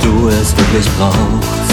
du es wirklich brauchst.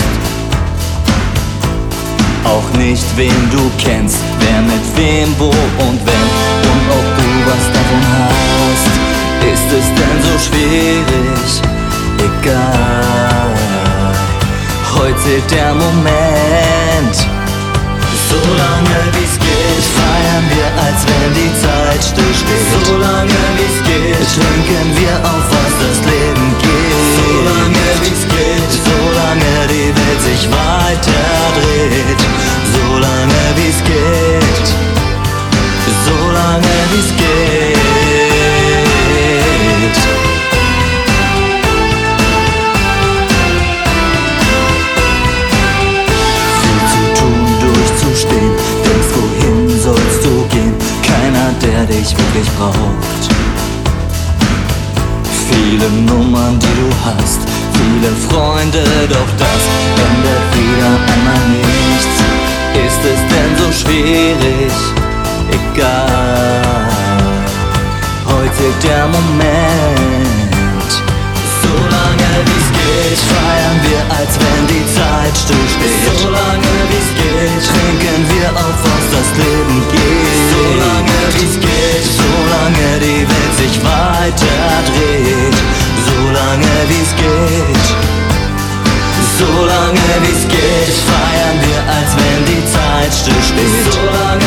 Auch nicht, wen du kennst, wer mit wem, wo und wenn, und ob du was davon hast. Ist es denn so schwierig? Egal, heute zählt der Moment. Solange wie's geht, feiern wir, als wenn die Zeit stillsteht. Solange wie's geht, trinken wir auf, was das Leben geht. Solange wie's geht, solange die Welt sich weiter dreht. Solange wie's geht, solange wie's geht. Denkst, wohin sollst du gehen? Keiner, der dich wirklich braucht. Viele Nummern, die du hast, viele Freunde, doch das ändert wieder einmal nichts. Ist es denn so schwierig? Egal, heute zählt der Moment. Solange wie's geht, feiern wir, als wenn die Zeit stillsteht. Solange wie's geht, trinken wir auf, was das Leben geht. Solange wie's geht, solange die Welt sich weiter dreht. Solange wie's geht, solange wie's geht, feiern wir, als wenn die Zeit stillsteht. Solange